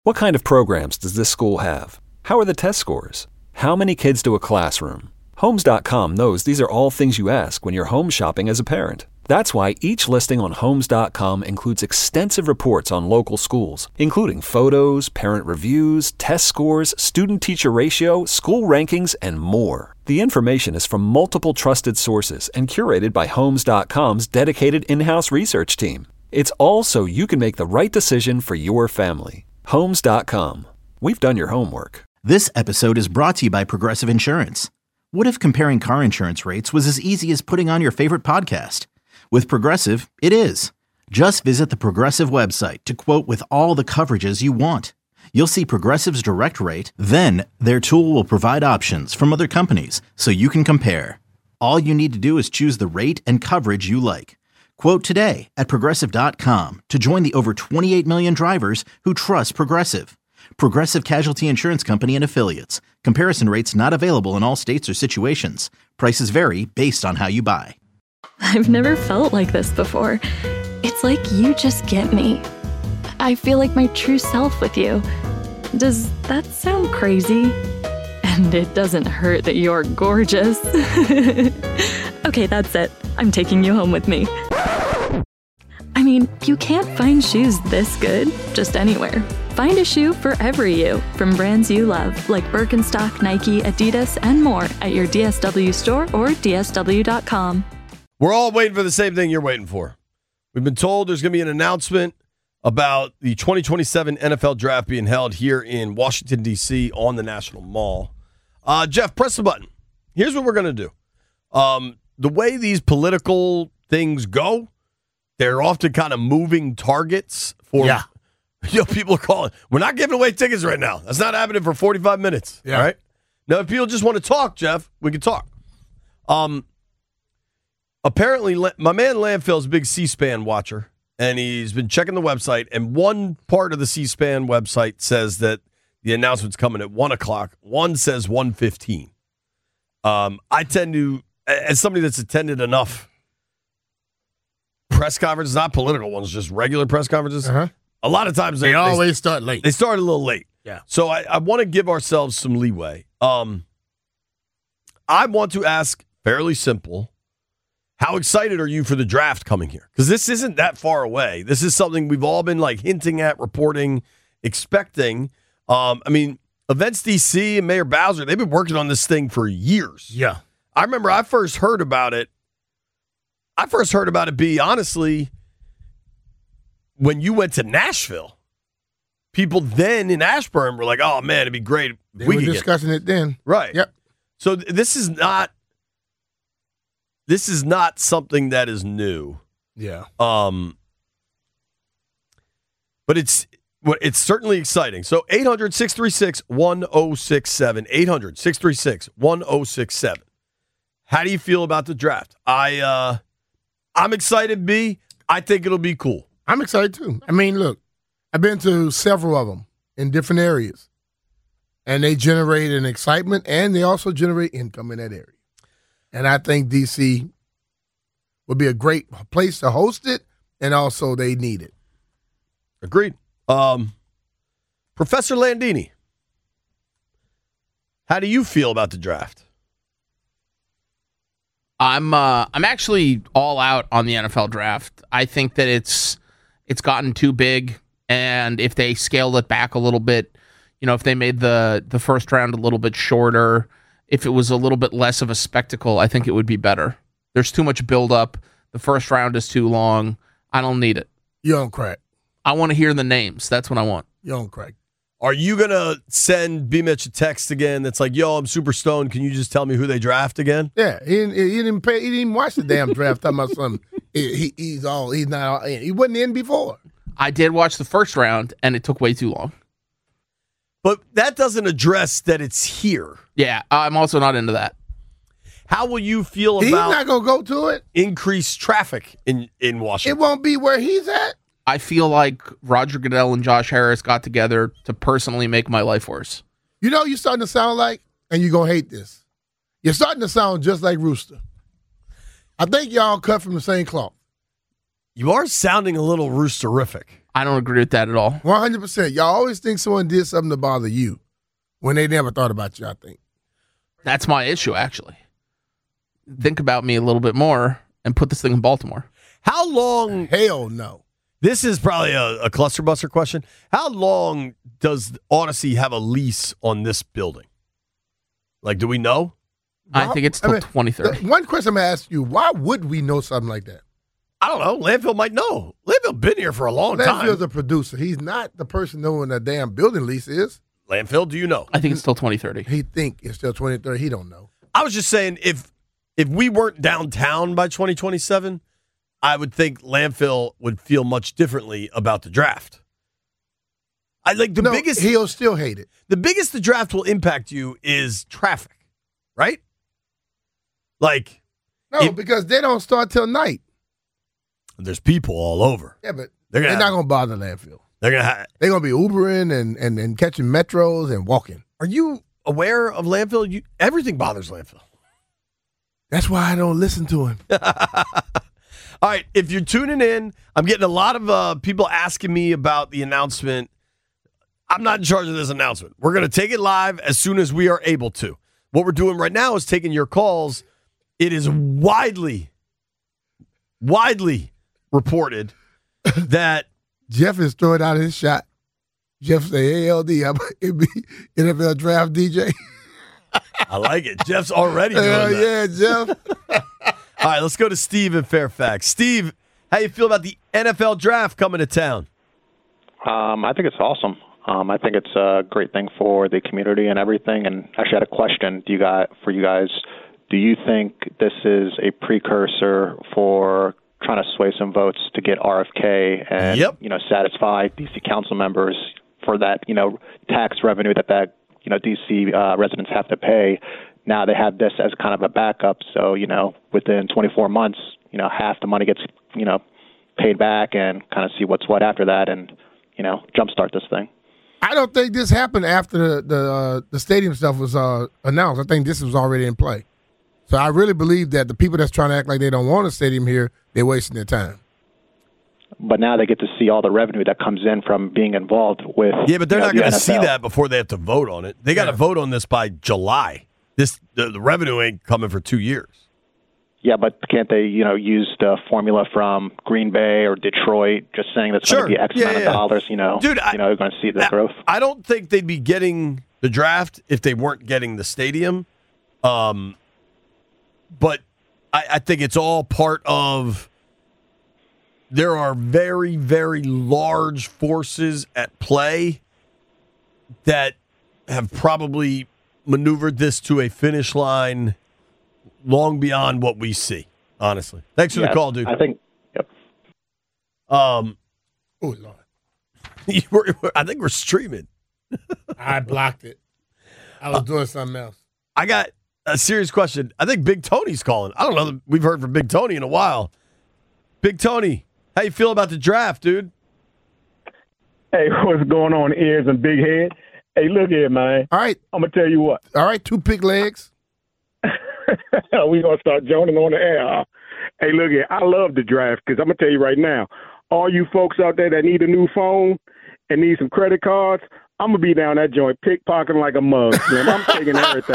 What kind of programs does this school have? How are the test scores? How many kids to a classroom? Homes.com knows these are all things you ask when you're home shopping as a parent. That's why each listing on Homes.com includes extensive reports on local schools, including photos, parent reviews, test scores, student-teacher ratio, school rankings, and more. The information is from multiple trusted sources and curated by Homes.com's dedicated in-house research team. It's all so you can make the right decision for your family. Homes.com. We've done your homework. This episode is brought to you by Progressive Insurance. What if comparing car insurance rates was as easy as putting on your favorite podcast? With Progressive, it is. Just visit the Progressive website to quote with all the coverages you want. You'll see Progressive's direct rate, then their tool will provide options from other companies so you can compare. All you need to do is choose the rate and coverage you like. Quote today at Progressive.com to join the over 28 million drivers who trust Progressive. Progressive Casualty Insurance Company and Affiliates. Comparison rates not available in all states or situations. Prices vary based on how you buy. I've never felt like this before. It's like you just get me. I feel like my true self with you. Does that sound crazy? And it doesn't hurt that you're gorgeous. Okay, that's it. I'm taking you home with me. I mean, you can't find shoes this good just anywhere. Find a shoe for every you from brands you love, like Birkenstock, Nike, Adidas, and more at your DSW store or DSW.com. We're all waiting for the same thing you're waiting for. We've been told there's going to be an announcement about the 2027 NFL Draft being held here in Washington, D.C. on the National Mall. Jeff, press the button. Here's what we're going to do. The way these political things go, they're often kind of moving targets for people are calling. We're not giving away tickets right now. That's not happening for 45 minutes. Yeah. All right. Now, if people just want to talk, Jeff, we can talk. Apparently, my man Landfill's a big C-SPAN watcher, and he's been checking the website, and one part of the C-SPAN website says that the announcement's coming at 1 o'clock. One says 1:15. I tend to, as somebody that's attended enough press conferences, not political ones, just regular press conferences, a lot of times they always start late. They start a little late. Yeah. So I want to give ourselves some leeway. I want to ask, fairly simple, how excited are you for the draft coming here? Because this isn't that far away. This is something we've all been like hinting at, reporting, expecting. I mean, Events DC and Mayor Bowser, they've been working on this thing for years. Yeah. I remember I first heard about it. Honestly, when you went to Nashville. People then in Ashburn were like, oh, man, it'd be great. They were discussing it then. Right. Yep. So this is not something that is new. Yeah. But it's certainly exciting. So 800-636-1067. 800-636-1067. How do you feel about the draft? I'm excited, B. I think it'll be cool. I'm excited, too. I mean, look, I've been to several of them in different areas, and they generate an excitement, and they also generate income in that area. And I think D.C. would be a great place to host it, and also they need it. Agreed. Professor Landini, how do you feel about the draft? I'm actually all out on the NFL draft. I think that it's gotten too big, and if they scaled it back a little bit, if they made the first round a little bit shorter, if it was a little bit less of a spectacle, I think it would be better. There's too much buildup. The first round is too long. I don't need it. You don't crack. I want to hear the names. That's what I want. You don't crack. Are you going to send B-Mitch a text again that's like, yo, I'm super stoned. Can you just tell me who they draft again? Yeah, he didn't even watch the damn draft. Talking about something. He wasn't in before. I did watch the first round, and it took way too long. But that doesn't address that it's here. Yeah, I'm also not into that. How will you feel about... He's not going to go to it. Increased traffic in Washington. It won't be where he's at. I feel like Roger Goodell and Josh Harris got together to personally make my life worse. You know you're starting to sound like, and you're going to hate this, you're starting to sound just like Rooster. I think y'all cut from the same cloth. You are sounding a little roosterific. I don't agree with that at all. 100%. Y'all always think someone did something to bother you when they never thought about you, I think. That's my issue, actually. Think about me a little bit more and put this thing in Baltimore. How long? Hell no. This is probably a cluster buster question. How long does Odyssey have a lease on this building? Like, do we know? I think it's till 2030. One question I'm going to ask you, why would we know something like that? I don't know. Landfill might know. Landfill been here for a long time. Landfill's a producer. He's not the person knowing the damn building lease is. Landfill, do you know? I think it's till 2030. He think it's still 2030. He don't know. I was just saying, if we weren't downtown by 2027, I would think Landfill would feel much differently about the draft. Biggest. He'll still hate it. The biggest the draft will impact you is traffic, right? Like, because they don't start till night. There's people all over. Yeah, but they're not going to bother Landfill. They're going to be Ubering and catching metros and walking. Are you aware of Landfill? Everything bothers Landfill. That's why I don't listen to him. All right, if you're tuning in, I'm getting a lot of people asking me about the announcement. I'm not in charge of this announcement. We're going to take it live as soon as we are able to. What we're doing right now is taking your calls. It is widely reported that Jeff is throwing out his shot. Jeff say, ALD, it'd be NFL draft DJ. I like it. Jeff's already doing that. Yeah, Jeff. All right, let's go to Steve in Fairfax. Steve, how you feel about the NFL draft coming to town? I think it's awesome. I think it's a great thing for the community and everything. And actually, I had a question for you guys. Do you think this is a precursor for trying to sway some votes to get RFK and satisfy DC council members for that tax revenue that DC residents have to pay? Now they have this as kind of a backup. So within 24 months, half the money gets paid back, and kind of see what's what after that, and jumpstart this thing. I don't think this happened after the stadium stuff was announced. I think this was already in play. So I really believe that the people that's trying to act like they don't want a stadium here, they're wasting their time. But now they get to see all the revenue that comes in from being involved with. Yeah, but they're not going to see that before they have to vote on it. They got to vote on this by July. The revenue ain't coming for 2 years. Yeah, but can't they, use the formula from Green Bay or Detroit, just saying that's going to be X amount of dollars, Dude, you're going to see the growth. I don't think they'd be getting the draft if they weren't getting the stadium. But I think it's all part of, there are very, very large forces at play that have probably maneuvered this to a finish line long beyond what we see, honestly. Thanks for the call, dude. I think, oh, Lord. I think we're streaming. I blocked it. I was doing something else. I got a serious question. I think Big Tony's calling. I don't know that we've heard from Big Tony in a while. Big Tony, how you feel about the draft, dude? Hey, what's going on, ears and big head? Hey, look here, man. All right. I'm going to tell you what. All right, 2 pick legs. We're going to start joining on the air. Huh? Hey, look here. I love the draft because I'm going to tell you right now, all you folks out there that need a new phone and need some credit cards, I'm going to be down that joint pickpocketing like a mug, man. I'm taking everything.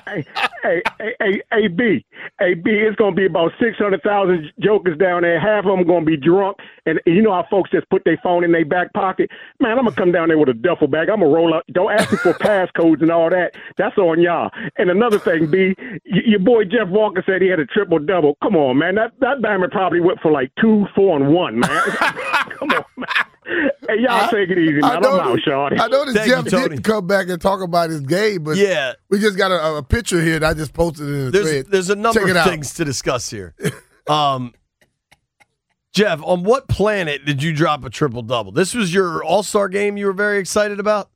Hey, B, it's going to be about 600,000 jokers down there. Half of them going to be drunk. And you know how folks just put their phone in their back pocket? Man, I'm going to come down there with a duffel bag. I'm going to roll up. Don't ask me for passcodes and all that. That's on y'all. And another thing, B, your boy Jeff Walker said he had a triple-double. Come on, man. That diamond probably went for like 2, 4, and 1, man. Come on, man. Hey, y'all take it easy, man. I'm out, Shawty. I noticed Jeff didn't come back and talk about his game, but we just got a picture here that I just posted in the thread. There's a number of things to discuss here. Jeff, on what planet did you drop a triple-double? This was your All-Star game you were very excited about?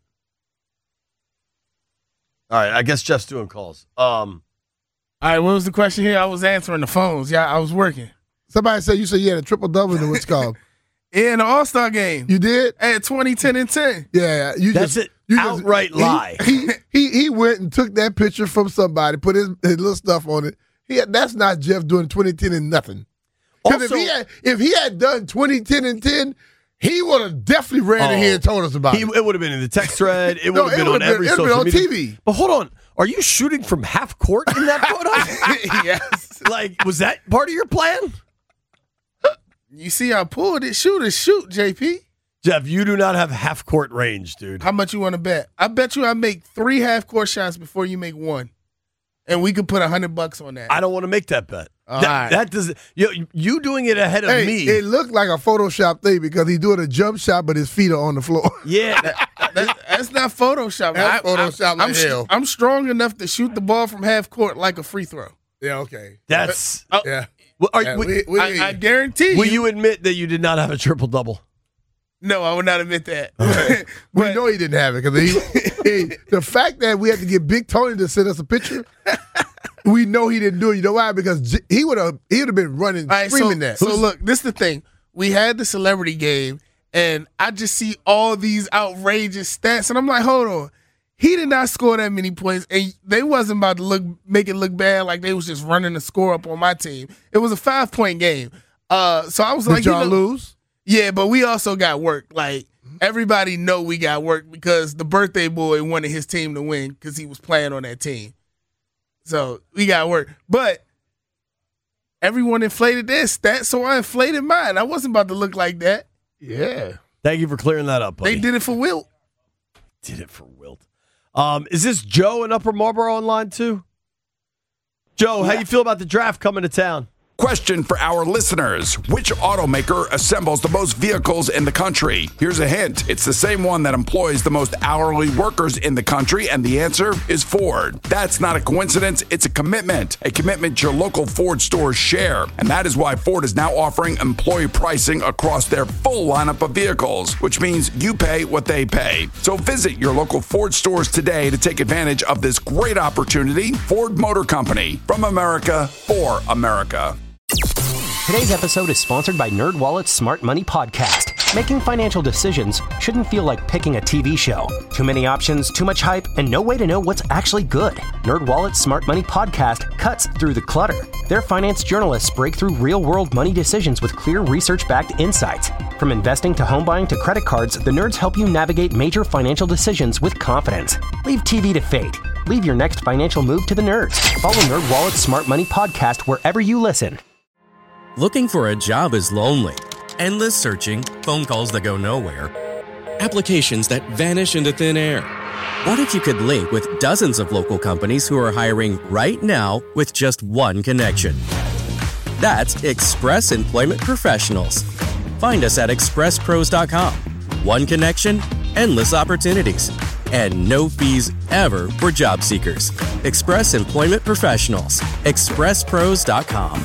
All right, I guess Jeff's doing calls. All right, what was the question here? I was answering the phones. Yeah, I was working. Somebody said you had a triple-double in what's called. Yeah, in the All-Star game. You did? At 20, 10, and 10. Yeah. That's an outright lie. He went and took that picture from somebody, put his little stuff on it. That's not Jeff doing 20, 10, and nothing. Because if he had done 20, 10, and 10, he would have definitely ran in here and told us about it. It would have been in the text thread. It would have been on every social media. TV. But hold on. Are you shooting from half court in that photo? Yes. Like, was that part of your plan? You see, I pulled it. Shoot, JP. Jeff, you do not have half court range, dude. How much you want to bet? I bet you I make 3 half court shots before you make 1, and we could put $100 on that. I don't want to make that bet. All right. That does you doing it ahead of me. It looked like a Photoshop thing because he's doing a jump shot, but his feet are on the floor. Yeah, that's not Photoshop. That's Photoshop like hell. I'm strong enough to shoot the ball from half court like a free throw. Yeah, okay. that's. Yeah. Well, I guarantee will you admit that you did not have a triple double? No, I would not admit that. We know he didn't have it because the fact that we had to get Big Tony to send us a picture, we know he didn't do it. You know why? Because he would have been running, screaming that. So look, this is the thing. We had the celebrity game, and I just see all these outrageous stats, and I'm like, hold on. He did not score that many points, and they wasn't about to make it look bad like they was just running the score up on my team. It was a 5-point game. So I was like, did y'all lose? Yeah, but we also got work. Like, everybody know we got work because the birthday boy wanted his team to win because he was playing on that team. So we got work. But everyone inflated their stats, so I inflated mine. I wasn't about to look like that. Yeah. Thank you for clearing that up, buddy. They did it for Wilt. Did it for Wilt. Is this Joe in Upper Marlboro online too? Joe, how you feel about the draft coming to town? Question for our listeners. Which automaker assembles the most vehicles in the country? Here's a hint. It's the same one that employs the most hourly workers in the country, and the answer is Ford. That's not a coincidence. It's a commitment your local Ford stores share. And that is why Ford is now offering employee pricing across their full lineup of vehicles, which means you pay what they pay. So visit your local Ford stores today to take advantage of this great opportunity. Ford Motor Company, from America for America. Today's episode is sponsored by NerdWallet's Smart Money Podcast. Making financial decisions shouldn't feel like picking a TV show. Too many options, too much hype, and no way to know what's actually good. NerdWallet's Smart Money Podcast cuts through the clutter. Their finance journalists break through real-world money decisions with clear research-backed insights. From investing to home buying to credit cards, the nerds help you navigate major financial decisions with confidence. Leave TV to fate. Leave your next financial move to the nerds. Follow NerdWallet's Smart Money Podcast wherever you listen. Looking for a job is lonely. Endless searching, phone calls that go nowhere, applications that vanish into thin air. What if you could link with dozens of local companies who are hiring right now with just one connection? That's Express Employment Professionals. Find us at expresspros.com. One connection, endless opportunities, and no fees ever for job seekers. Express Employment Professionals. expresspros.com.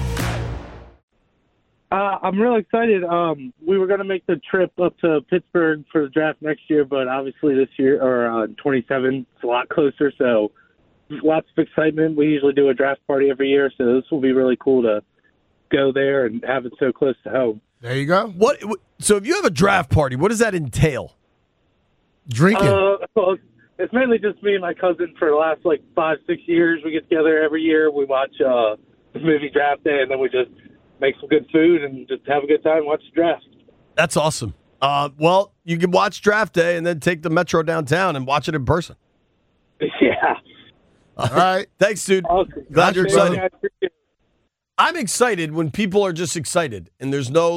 I'm really excited. We were going to make the trip up to Pittsburgh for the draft next year, but obviously this year, or 27, it's a lot closer, so lots of excitement. We usually do a draft party every year, so this will be really cool to go there and have it so close to home. There you go. So if you have a draft party, what does that entail? Drinking. Well, it's mainly just me and my cousin for the last, 5-6 years. We get together every year. We watch the movie Draft Day, and then we just make some good food and just have a good time and watch the draft. That's awesome. Well, you can watch Draft Day and then take the Metro downtown and watch it in person. Yeah. All right. Thanks, dude. Awesome. Glad you're excited. I'm excited when people are just excited and there's no,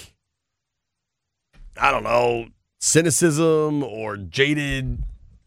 cynicism or jaded.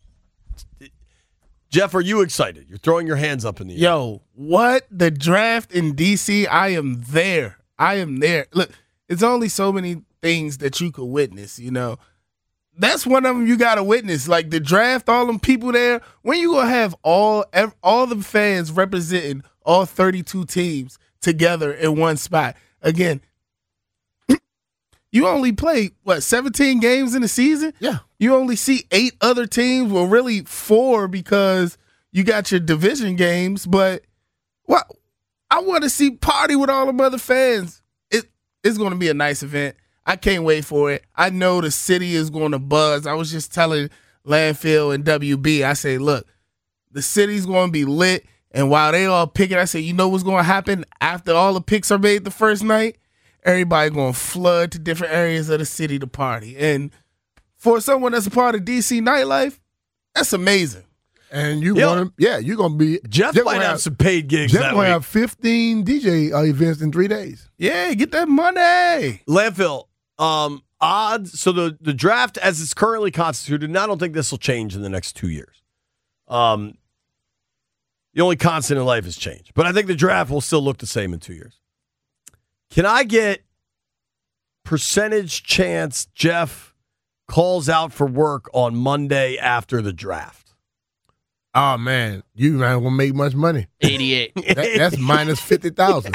Jeff, are you excited? You're throwing your hands up in the air. Yo, what? The draft in D.C., I am there. I am there. Look, it's only so many things that you could witness, That's one of them you got to witness. Like the draft, all them people there. When you going to have all the fans representing all 32 teams together in one spot? Again, you only play, 17 games in a season? Yeah. You only see 8 other teams. Well, really 4 because you got your division games. But I want to see party with all them other fans. It's going to be a nice event. I can't wait for it. I know the city is going to buzz. I was just telling Landfill and WB, I say, look, the city's going to be lit. And while they all picking, I said, you know what's going to happen after all the picks are made the first night? Everybody going to flood to different areas of the city to party. And for someone that's a part of DC nightlife, that's amazing. And you're going to be. Jeff might have some paid gigs Jeff that might week. have 15 DJ events in 3 days. Yeah, get that money. Landfill, odds. So the draft as it's currently constituted, and I don't think this will change in the next 2 years. The only constant in life is change. But I think the draft will still look the same in 2 years. Can I get percentage chance Jeff calls out for work on Monday after the draft? Oh, man. You not going to make much money. 88. That's minus 50,000.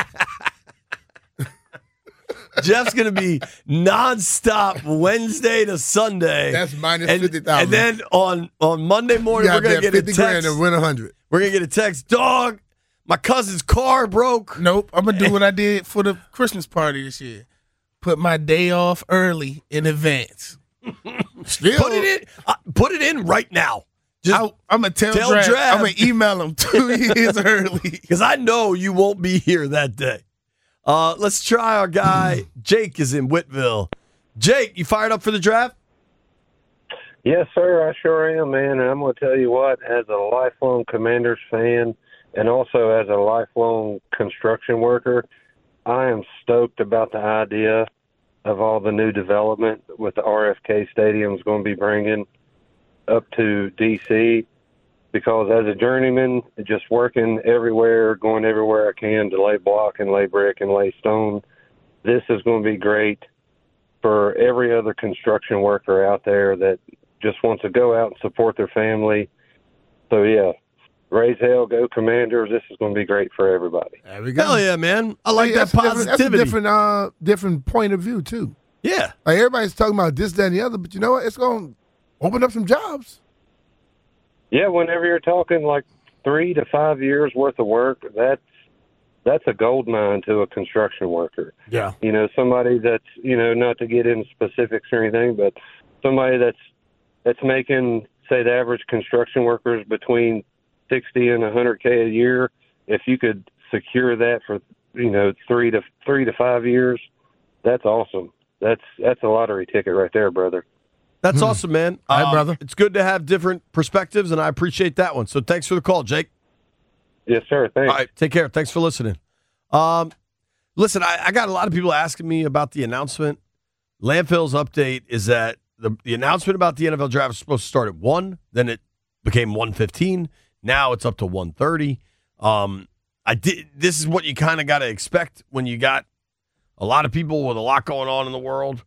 Jeff's going to be nonstop Wednesday to Sunday. That's minus 50,000. And then on Monday morning, we're going to get a text. 50 grand and win 100. We're going to get a text. Dog, my cousin's car broke. Nope. I'm going to do what I did for the Christmas party this year. Put my day off early in advance. Put it in right now. Just I'm going to tell Draft. I'm going to email him 2 years early. Because I know you won't be here that day. Let's try our guy. Jake is in Whiteville. Jake, you fired up for the draft? Yes, sir. I sure am, man. And I'm going to tell you what, as a lifelong Commanders fan and also as a lifelong construction worker, I am stoked about the idea of all the new development with the RFK Stadium's going to be bringing up to D.C. because as a journeyman, just working everywhere, going everywhere I can to lay block and lay brick and lay stone, this is going to be great for every other construction worker out there that just wants to go out and support their family. So, yeah, raise hell, go Commanders. This is going to be great for everybody. There we go. Hell yeah, man. I like that positivity. That's a different point of view, too. Yeah. Like everybody's talking about this, that, and the other, but you know what? It's going to open up some jobs. Yeah, whenever you're talking like 3 to 5 years worth of work, that's a gold mine to a construction worker. Yeah. You know, somebody that's, you know, not to get into specifics or anything, but somebody that's making, say, the average construction workers between 60 and 100K a year. If you could secure that for, you know, 3 to 5 years, that's awesome. That's a lottery ticket right there, brother. That's awesome, man. All right, brother. It's good to have different perspectives, and I appreciate that one. So thanks for the call, Jake. Yes, sir. Thanks. All right, take care. Thanks for listening. Listen, I got a lot of people asking me about the announcement. Landfill's update is that the announcement about the NFL draft was supposed to start at 1, then it became 1:15. Now it's up to 1:30. This is what you kind of got to expect when you got a lot of people with a lot going on in the world.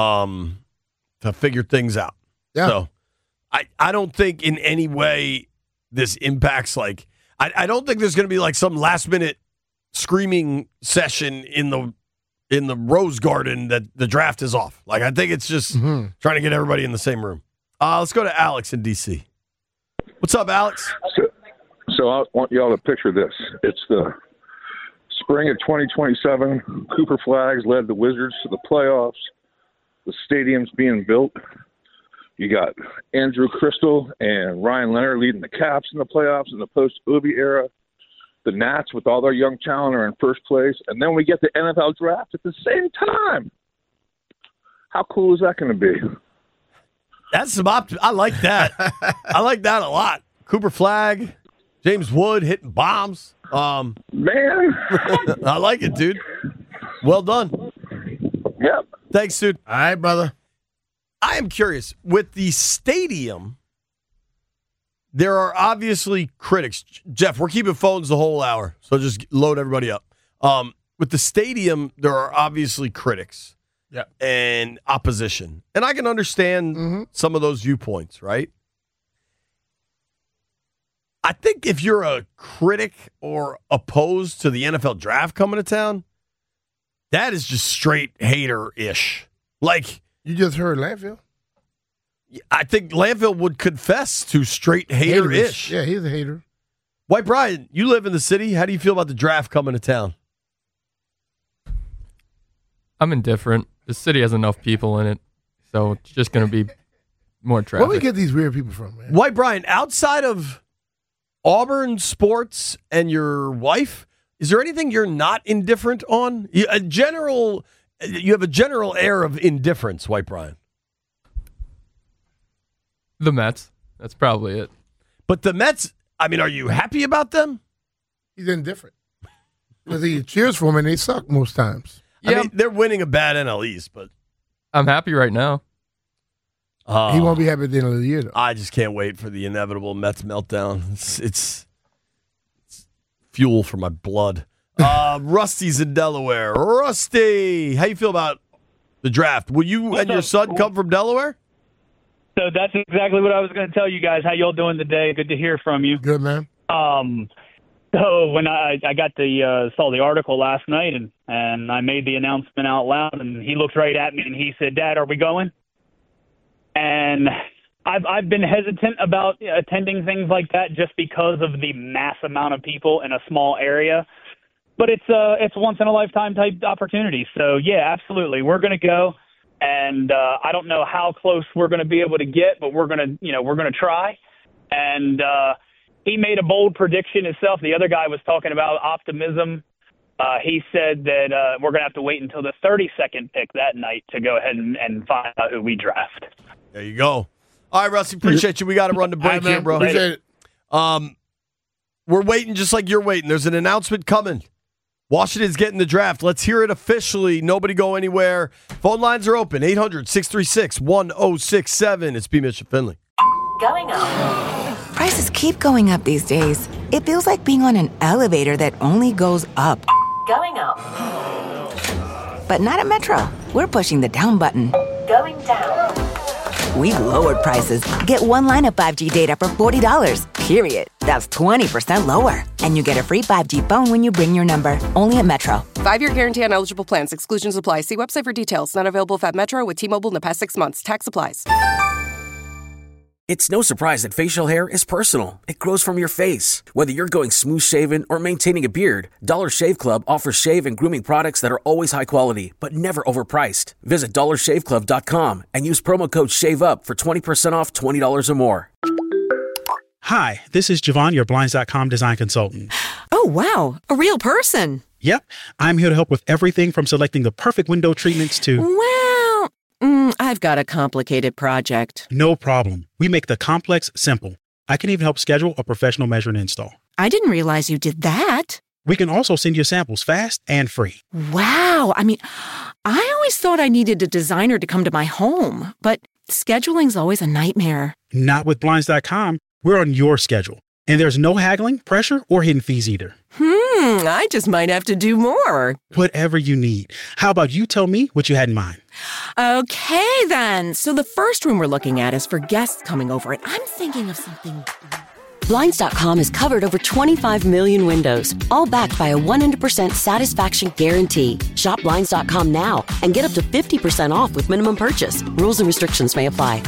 To figure things out. Yeah. So I don't think in any way this impacts I don't think there's going to be like some last minute screaming session in the Rose Garden that the draft is off. Like I think it's just trying to get everybody in the same room. Let's go to Alex in DC. What's up, Alex? So I want y'all to picture this. It's the spring of 2027. Cooper Flags led the Wizards to the playoffs. The stadium's being built. You got Andrew Crystal and Ryan Leonard leading the Caps in the playoffs in the post-Obi era. The Nats, with all their young talent, are in first place. And then we get the NFL draft at the same time. How cool is that going to be? That's some I like that. I like that a lot. Cooper Flag, James Wood hitting bombs. Man. I like it, dude. Well done. Yep. Thanks, dude. All right, brother. I am curious. With the stadium, there are obviously critics. Jeff, we're keeping phones the whole hour, so just load everybody up. With the stadium, there are obviously critics and opposition. And I can understand some of those viewpoints, right? I think if you're a critic or opposed to the NFL draft coming to town, that is just straight hater-ish. Like you just heard Landfill. I think Landfill would confess to straight hater-ish. Yeah, he's a hater. White Brian, you live in the city. How do you feel about the draft coming to town? I'm indifferent. The city has enough people in it, so it's just going to be more traffic. Where we get these weird people from, man? White Brian, outside of Auburn sports and your wife, is there anything you're not indifferent on? You have a general air of indifference, White Brian. The Mets. That's probably it. But the Mets, I mean, are you happy about them? He's indifferent. Because he cheers for them and they suck most times. Yeah. I mean, they're winning a bad NL East, but I'm happy right now. He won't be happy at the end of the year, though. I just can't wait for the inevitable Mets meltdown. It's fuel for my blood. Rusty's in Delaware. Rusty, how you feel about the draft? Will you and your son come from Delaware? So that's exactly what I was going to tell you guys. How y'all doing today? Good to hear from you. Good, man. So when I got saw the article last night and I made the announcement out loud, and he looked right at me and he said, "Dad, are we going?" And I've been hesitant about attending things like that just because of the mass amount of people in a small area. But it's once in a lifetime type opportunity. So yeah, absolutely, we're going to go. And I don't know how close we're going to be able to get, but we're going to try. And he made a bold prediction himself. The other guy was talking about optimism. He said that we're going to have to wait until the 32nd pick that night to go ahead and find out who we draft. There you go. All right, Rusty, appreciate you. We got to run the break here, bro. Appreciate it. We're waiting just like you're waiting. There's an announcement coming. Washington's getting the draft. Let's hear it officially. Nobody go anywhere. Phone lines are open. 800-636-1067. It's B. Mitch and Finley. Going up. Prices keep going up these days. It feels like being on an elevator that only goes up. Going up. But not at Metro. We're pushing the down button. Going down. We've lowered prices. Get one line of 5G data for $40, period. That's 20% lower. And you get a free 5G phone when you bring your number. Only at Metro. 5-year guarantee on eligible plans. Exclusions apply. See website for details. Not available at Metro with T-Mobile in the past 6 months. Tax applies. It's no surprise that facial hair is personal. It grows from your face. Whether you're going smooth shaven or maintaining a beard, Dollar Shave Club offers shave and grooming products that are always high quality, but never overpriced. Visit dollarshaveclub.com and use promo code SHAVEUP for 20% off $20 or more. Hi, this is Javon, your Blinds.com design consultant. Oh, wow. A real person. Yep. I'm here to help with everything from selecting the perfect window treatments to... Well, I've got a complicated project. No problem. We make the complex simple. I can even help schedule a professional measure and install. I didn't realize you did that. We can also send you samples fast and free. Wow. I mean, I always thought I needed a designer to come to my home, but scheduling's always a nightmare. Not with Blinds.com. We're on your schedule. And there's no haggling, pressure, or hidden fees either. I just might have to do more. Whatever you need. How about you tell me what you had in mind? Okay, then. So the first room we're looking at is for guests coming over, and I'm thinking of something... Blinds.com has covered over 25 million windows, all backed by a 100% satisfaction guarantee. Shop Blinds.com now and get up to 50% off with minimum purchase. Rules and restrictions may apply.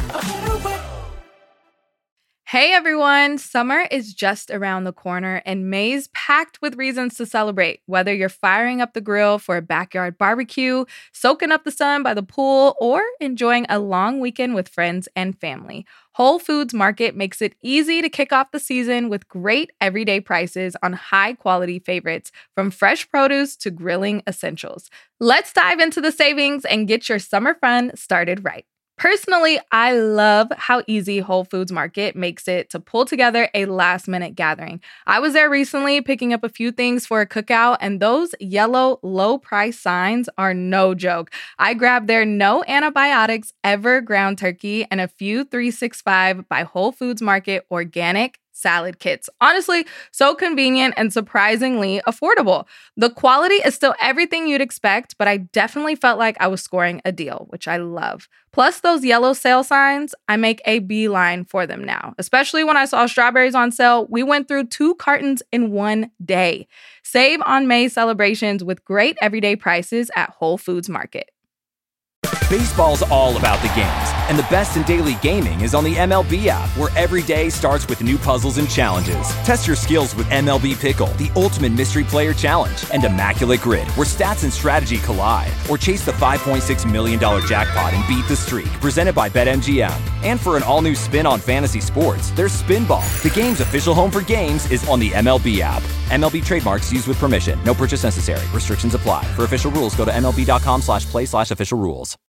Hey everyone, summer is just around the corner and May's packed with reasons to celebrate. Whether you're firing up the grill for a backyard barbecue, soaking up the sun by the pool, or enjoying a long weekend with friends and family, Whole Foods Market makes it easy to kick off the season with great everyday prices on high-quality favorites, from fresh produce to grilling essentials. Let's dive into the savings and get your summer fun started right. Personally, I love how easy Whole Foods Market makes it to pull together a last-minute gathering. I was there recently picking up a few things for a cookout, and those yellow low-price signs are no joke. I grabbed their no antibiotics ever ground turkey and a few 365 by Whole Foods Market organic salad kits. Honestly, so convenient and surprisingly affordable. The quality is still everything you'd expect, but I definitely felt like I was scoring a deal, which I love. Plus those yellow sale signs, I make a beeline for them now. Especially when I saw strawberries on sale, we went through 2 cartons in one day. Save on May celebrations with great everyday prices at Whole Foods Market. Baseball's all about the games, and the best in daily gaming is on the MLB app, where every day starts with new puzzles and challenges. Test your skills with MLB Pickle, the ultimate mystery player challenge, and Immaculate Grid, where stats and strategy collide. Or chase the $5.6 million jackpot and beat the streak, presented by BetMGM. And for an all-new spin on fantasy sports, there's Spinball. The game's official home for games is on the MLB app. MLB trademarks used with permission. No purchase necessary. Restrictions apply. For official rules, go to MLB.com/play/official rules.